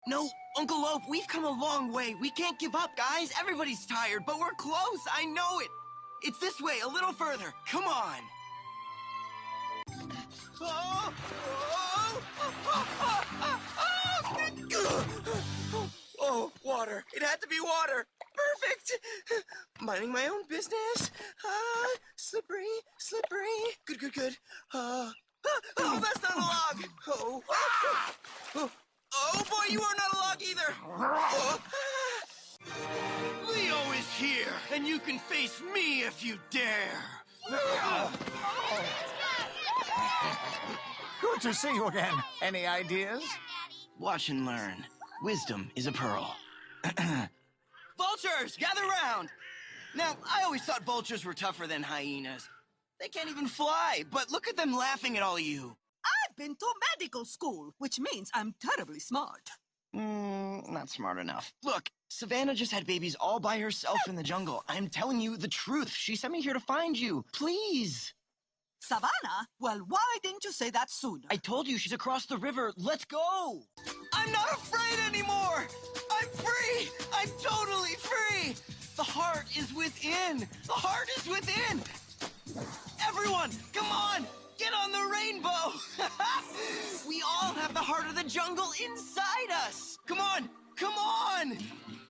No, Uncle Lope, we've come a long way. We can't give up, guys. Everybody's tired, but we're close. I know it. It's this way, a little further. Come on. Oh, oh, water. It had to be water. Perfect. Minding my own business. Slippery, slippery. Good, good, good. Oh, that's not a log. Oh, boy, you are not a log either. Leo is here, and you can face me if you dare. Good to see you again. Any ideas? Watch and learn. Wisdom is a pearl. Vultures, gather round! Now, I always thought vultures were tougher than hyenas. They can't even fly, but look at them laughing at all of you. I've been to medical school, which means I'm terribly smart. Not smart enough. Look, Savannah just had babies all by herself in the jungle. I'm telling you the truth. She sent me here to find you. Please. Savannah? Well, why didn't you say that sooner? I told you she's across the river. Let's go. I'm not afraid anymore. I'm free. I'm totally free. The heart is within. The heart is within. Everyone, come on. Get on the rainbow. We all have the heart of the jungle inside us. Come on. Come on.